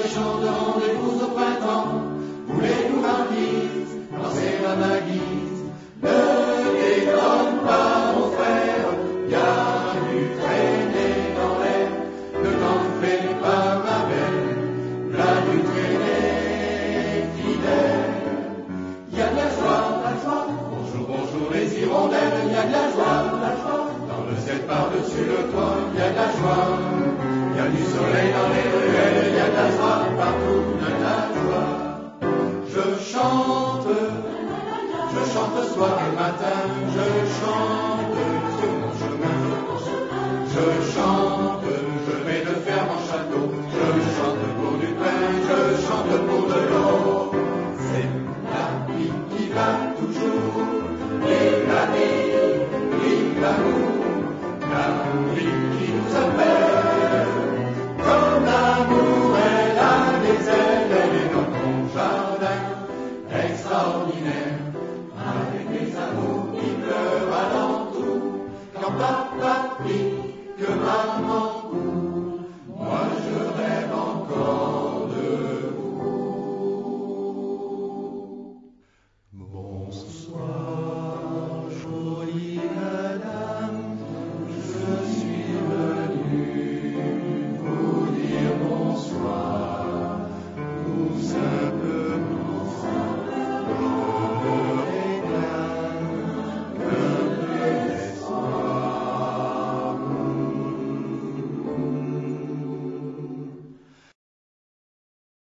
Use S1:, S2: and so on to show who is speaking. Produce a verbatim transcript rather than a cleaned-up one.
S1: le chant de rendez-vous au printemps, voulez-nous marquise, danser à ma guise. Ne déconne pas mon frère, y a du traîner dans l'air, ne t'en fais pas ma belle, là du traîner fidèle. Y a de la joie, la joie, bonjour, bonjour les hirondelles, y a de la joie, la joie, dans le ciel par-dessus le toit, y a de la joie, y a du soleil dans les ruelles, y a de la joie partout, y a de la joie. Je chante, je chante soir et matin, je chante sur mon chemin, je chante, je vais de ferme en château, je chante pour du pain, je chante pour de l'eau. C'est la vie qui va toujours, vive la vie, vive l'amour, la vie qui nous appelle. Comme l'amour, elle a des ailes, elle est dans mon jardin extraordinaire, avec des amours qui pleurent alentour. Quand